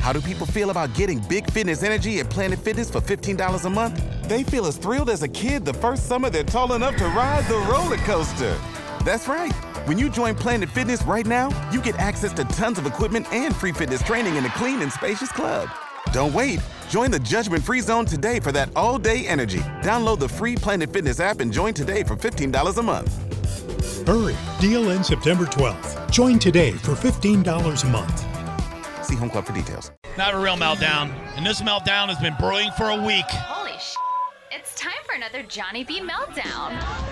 How do people feel about getting big fitness energy at Planet Fitness for $15 a month? They feel as thrilled as a kid the first summer they're tall enough to ride the roller coaster. That's right. When you join Planet Fitness right now, you get access to tons of equipment and free fitness training in a clean and spacious club. Don't wait. Join the judgment-free zone today for that all-day energy. Download the free Planet Fitness app and join today for $15 a month. Hurry. Deal ends September 12th. Join today for $15 a month. See Home Club for details. Not a real meltdown. And this meltdown has been brewing for a week. Holy sh! It's time for another Johnny B meltdown.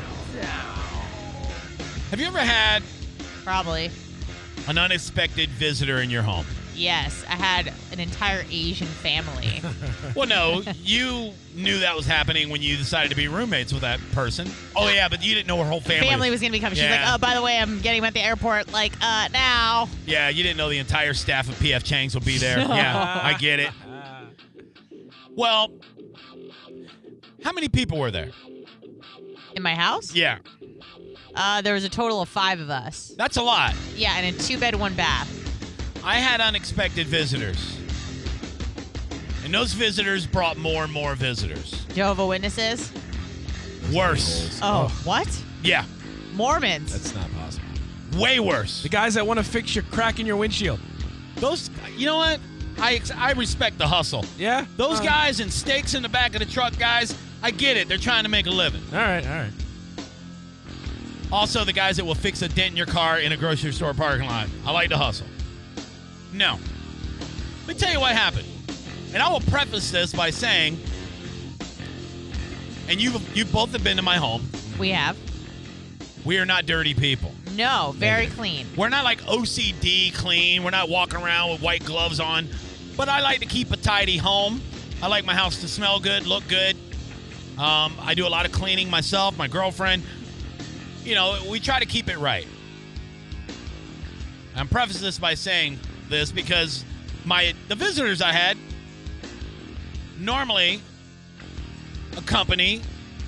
Have you ever had Probably. an unexpected visitor in your home? Yes, I had an entire Asian family. Well, no, you knew that was happening when you decided to be roommates with that person. Oh, yeah, but you didn't know her whole family. Was going to be coming. She's Yeah. like, oh, by the way, I'm getting him at the airport, now. Yeah, you didn't know the entire staff of P.F. Chang's would be there. Yeah, I get it. Well, how many people were there? In my house? Yeah, There was a total of 5 of us. that's a lot. Yeah, and a 2-bed, 1 bath. I had unexpected visitors. And those visitors brought more and more visitors. Jehovah's Witnesses? Worse. Oh, what? Yeah, Mormons. That's not possible. way worse. The guys that want to fix your crack in your windshield. Those, you know what? I respect the hustle. Yeah? Those guys and stakes in the back of the truck, guys, I get it. They're trying to make a living. All right. Also, the guys that will fix a dent in your car in a grocery store parking lot. I like the hustle. No. Let me tell you what happened. And I will preface this by saying, and you both have been to my home. We have. We are not dirty people. No, very clean. We're not like OCD clean. We're not walking around with white gloves on. But I like to keep a tidy home. I like my house to smell good, look good. I do a lot of cleaning myself, my girlfriend. You know, we try to keep it right. I'm prefacing this by saying this because the visitors I had normally accompany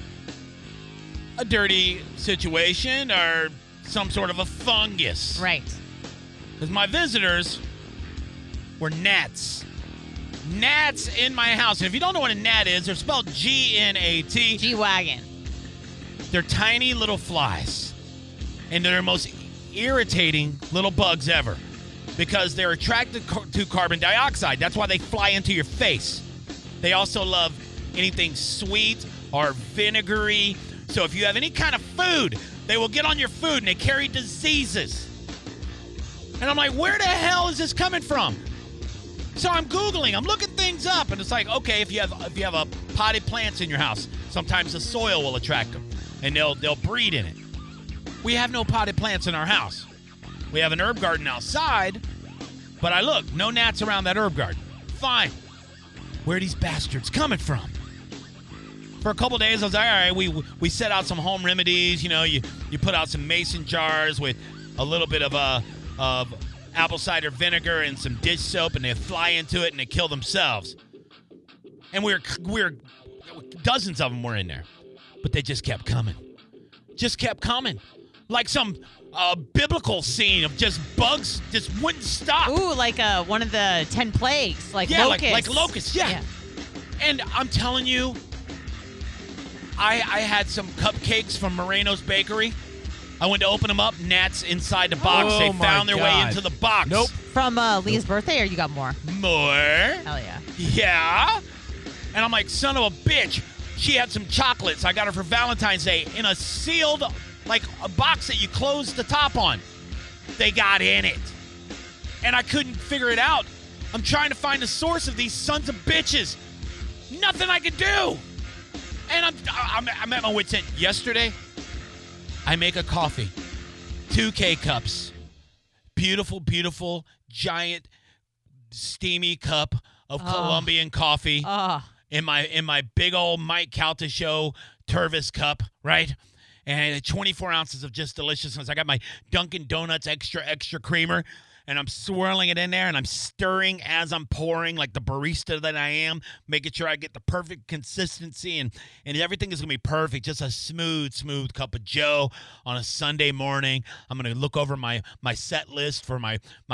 a dirty situation or some sort of a fungus. Right. Because my visitors were gnats. Gnats in my house. And if you don't know what a gnat is, they're spelled G-N-A-T. G-Wagon. They're tiny little flies. And they're the most irritating little bugs ever. Because they're attracted to carbon dioxide. That's why they fly into your face. They also love anything sweet or vinegary. So if you have any kind of food, they will get on your food and they carry diseases. And I'm like, where the hell is this coming from? So I'm Googling, I'm looking things up, and it's like, okay, if you have a potted plants in your house, sometimes the soil will attract them, and they'll breed in it. We have no potted plants in our house. We have an herb garden outside, but I look, no gnats around that herb garden. Fine. Where are these bastards coming from? For a couple days, I was like, all right, we set out some home remedies. You know, you put out some mason jars with a little bit of apple cider vinegar and some dish soap, and they fly into it and they kill themselves. And we're dozens of them were in there, but they just kept coming. Just kept coming. Like some biblical scene of just bugs just wouldn't stop. Ooh, like one of the 10 plagues, like yeah, locusts. like locusts, yeah. And I'm telling you, I had some cupcakes from Moreno's Bakery. I went to open them up. Gnats inside the box. Oh, they my found their way God. into the box. Nope. From Lee's birthday, or you got more? More. Hell yeah. Yeah. And I'm like, son of a bitch. She had some chocolates. I got her for Valentine's Day in a sealed, like a box that you close the top on. They got in it. And I couldn't figure it out. I'm trying to find the source of these sons of bitches. Nothing I could do. And I'm at my wit's end. Yesterday, I make a coffee. 2 K-cups. Beautiful, beautiful, giant, steamy cup of Colombian coffee in my big old Mike Calta Show Tervis cup, right? And 24 ounces of just deliciousness. I got my Dunkin' Donuts extra creamer. And I'm swirling it in there, and I'm stirring as I'm pouring like the barista that I am, making sure I get the perfect consistency, and everything is going to be perfect. Just a smooth cup of joe on a Sunday morning. I'm going to look over my set list for my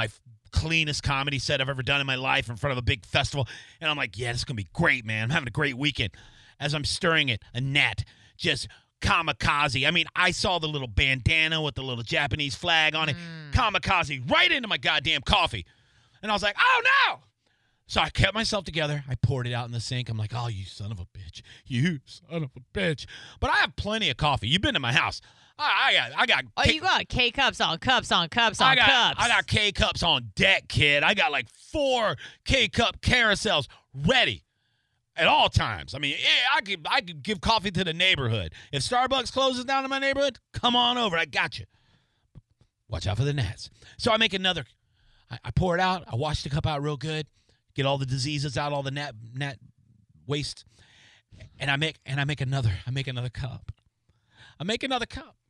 cleanest comedy set I've ever done in my life in front of a big festival. And I'm like, yeah, this is going to be great, man. I'm having a great weekend. As I'm stirring it, a gnat just kamikaze. I mean, I saw the little bandana with the little Japanese flag on it. Kamikaze right into my goddamn coffee. And I was like, oh, no. So I kept myself together. I poured it out in the sink. I'm like, oh, you son of a bitch. You son of a bitch. But I have plenty of coffee. You've been to my house. I got. Oh, you got K-cups on cups on cups on cups. I got K-cups on deck, kid. I got like 4 K-cup carousels ready at all times. I mean, I could give coffee to the neighborhood. If Starbucks closes down in my neighborhood, come on over. I got you. Watch out for the gnats. So I make another. I pour it out. I wash the cup out real good. Get all the diseases out, all the gnat waste. And I make another. I make another cup. In 3, 2,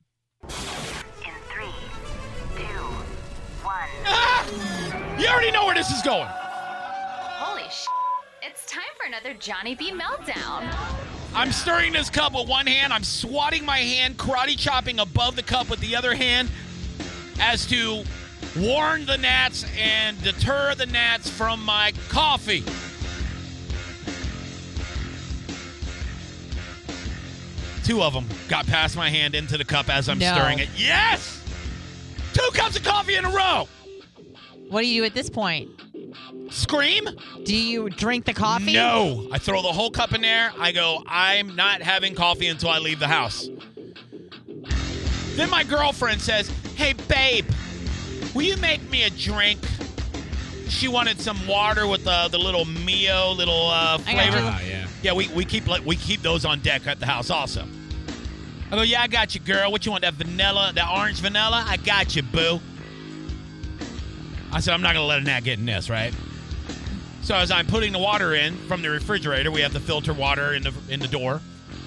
1. You already know where this is going. Holy sh! It's time for another Johnny B meltdown. I'm stirring this cup with one hand. I'm swatting my hand, karate chopping above the cup with the other hand as to warn the gnats and deter the gnats from my coffee. Two of them got past my hand into the cup as I'm stirring it. Yes! 2 cups of coffee in a row. What do you do at this point? Scream? Do you drink the coffee? No. I throw the whole cup in there. I go, I'm not having coffee until I leave the house. Then my girlfriend says, hey, babe, will you make me a drink? She wanted some water with the little Mio flavor. Yeah, we keep those on deck at the house also. I go, yeah, I got you, girl. What you want, that vanilla, that orange vanilla? I got you, boo. I said, I'm not going to let a gnat get in this, right? So as I'm putting the water in from the refrigerator, we have the filter water in the door.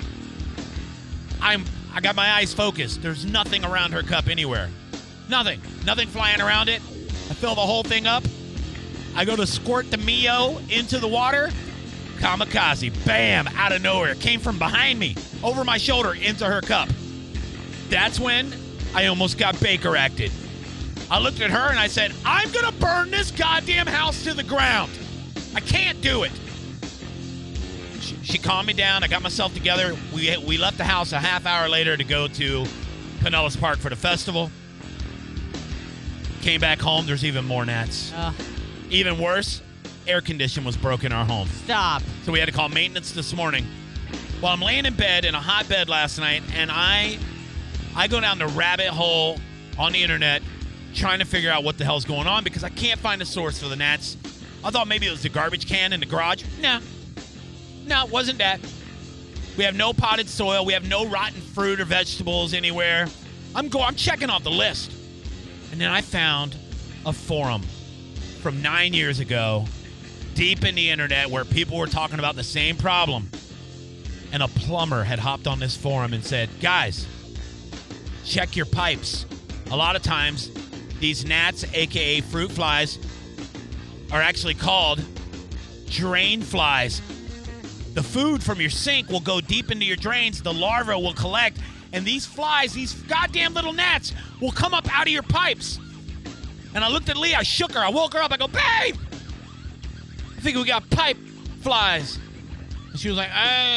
I got my eyes focused. There's nothing around her cup anywhere. Nothing flying around it. I fill the whole thing up. I go to squirt the Mio into the water. Kamikaze, bam, out of nowhere. Came from behind me, over my shoulder, into her cup. That's when I almost got Baker acted. I looked at her and I said, I'm going to burn this goddamn house to the ground. I can't do it. She calmed me down. I got myself together. We left the house a half hour later to go to Pinellas Park for the festival. Came back home. There's even more gnats. Even worse, air condition was broken in our home. Stop. So we had to call maintenance this morning. Well, I'm laying in bed in a hot bed last night, and I go down the rabbit hole on the internet trying to figure out what the hell's going on because I can't find a source for the gnats. I thought maybe it was the garbage can in the garage. No, it wasn't that. We have no potted soil. We have no rotten fruit or vegetables anywhere. I'm checking off the list. And then I found a forum from 9 years ago, deep in the internet, where people were talking about the same problem. And a plumber had hopped on this forum and said, guys, check your pipes. A lot of times, these gnats, a.k.a. fruit flies, are actually called drain flies. The food from your sink will go deep into your drains. The larvae will collect. And these flies, these goddamn little gnats, will come up out of your pipes. And I looked at Lee. I shook her. I woke her up. I go, babe, I think we got pipe flies. And she was like,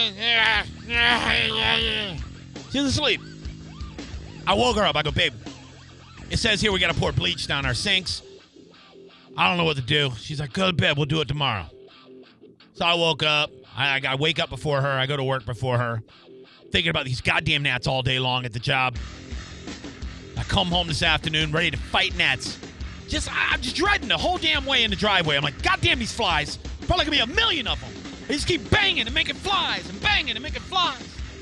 she was asleep. I woke her up. I go, babe, it says here we got to pour bleach down our sinks. I don't know what to do. She's like, go to bed. We'll do it tomorrow. So I woke up. I wake up before her. I go to work before her. Thinking about these goddamn gnats all day long at the job. I come home this afternoon ready to fight gnats. I'm just dreading the whole damn way in the driveway. I'm like, goddamn these flies. Probably gonna be 1 million of them. They just keep banging and making flies and banging and making flies.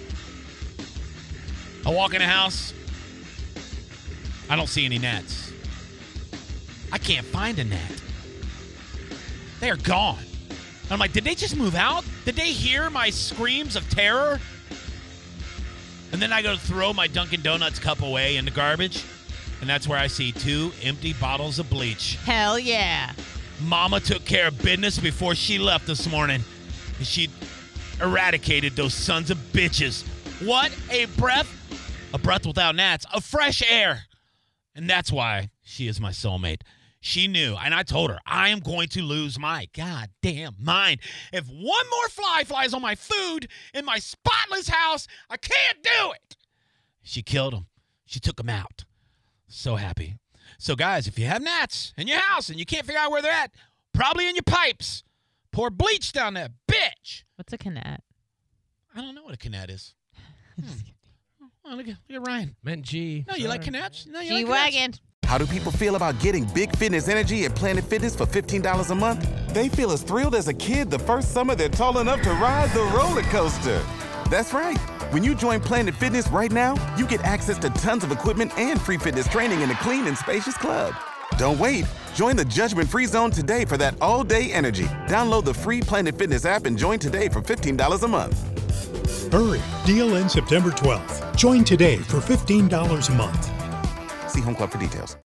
I walk in the house. I don't see any gnats. I can't find a gnat. They are gone. I'm like, did they just move out? Did they hear my screams of terror? And then I go to throw my Dunkin' Donuts cup away in the garbage, and that's where I see 2 empty bottles of bleach. Hell yeah. Mama took care of business before she left this morning, and she eradicated those sons of bitches. What a breath. A breath without gnats. A fresh air. And that's why she is my soulmate. She knew, and I told her, I am going to lose my goddamn mind. If one more fly flies on my food in my spotless house, I can't do it. She killed him. She took him out. So happy. So, guys, if you have gnats in your house and you can't figure out where they're at, probably in your pipes, pour bleach down there, bitch. What's a canat? I don't know what a canat is. Oh, look at Ryan. Meant G. No, you like canats? No, you like G-Wagon. How do people feel about getting big fitness energy at Planet Fitness for $15 a month? They feel as thrilled as a kid the first summer they're tall enough to ride the roller coaster. That's right. When you join Planet Fitness right now, you get access to tons of equipment and free fitness training in a clean and spacious club. Don't wait. Join the judgment-free zone today for that all-day energy. Download the free Planet Fitness app and join today for $15 a month. Hurry, deal ends September 12th. Join today for $15 a month. See Home Club for details.